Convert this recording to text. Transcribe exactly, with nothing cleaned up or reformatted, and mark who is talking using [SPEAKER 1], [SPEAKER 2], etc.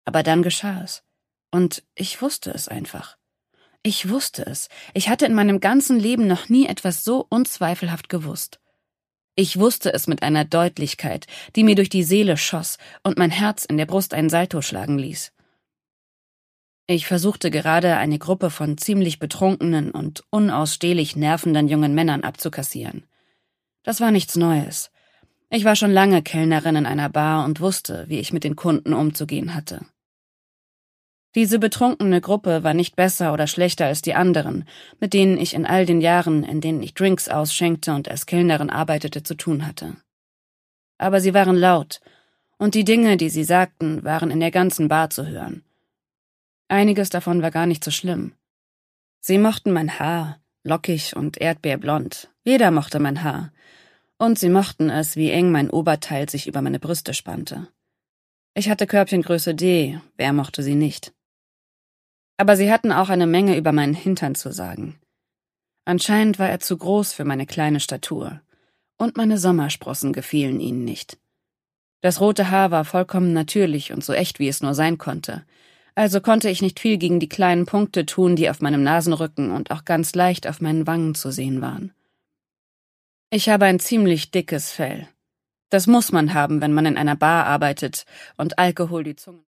[SPEAKER 1] Aber dann geschah es. Und ich wusste es einfach. Ich wusste es. Ich hatte in meinem ganzen Leben noch nie etwas so unzweifelhaft gewusst. Ich wusste es mit einer Deutlichkeit, die mir durch die Seele schoss und mein Herz in der Brust einen Salto schlagen ließ. Ich versuchte gerade, eine Gruppe von ziemlich betrunkenen und unausstehlich nervenden jungen Männern abzukassieren. Das war nichts Neues. Ich war schon lange Kellnerin in einer Bar und wusste, wie ich mit den Kunden umzugehen hatte. Diese betrunkene Gruppe war nicht besser oder schlechter als die anderen, mit denen ich in all den Jahren, in denen ich Drinks ausschenkte und als Kellnerin arbeitete, zu tun hatte. Aber sie waren laut, und die Dinge, die sie sagten, waren in der ganzen Bar zu hören. Einiges davon war gar nicht so schlimm. Sie mochten mein Haar, lockig und erdbeerblond. Jeder mochte mein Haar. Und sie mochten es, wie eng mein Oberteil sich über meine Brüste spannte. Ich hatte Körbchengröße D, wer mochte sie nicht? Aber sie hatten auch eine Menge über meinen Hintern zu sagen. Anscheinend war er zu groß für meine kleine Statur. Und meine Sommersprossen gefielen ihnen nicht. Das rote Haar war vollkommen natürlich und so echt, wie es nur sein konnte. Also konnte ich nicht viel gegen die kleinen Punkte tun, die auf meinem Nasenrücken und auch ganz leicht auf meinen Wangen zu sehen waren. Ich habe ein ziemlich dickes Fell. Das muss man haben, wenn man in einer Bar arbeitet und Alkohol die Zunge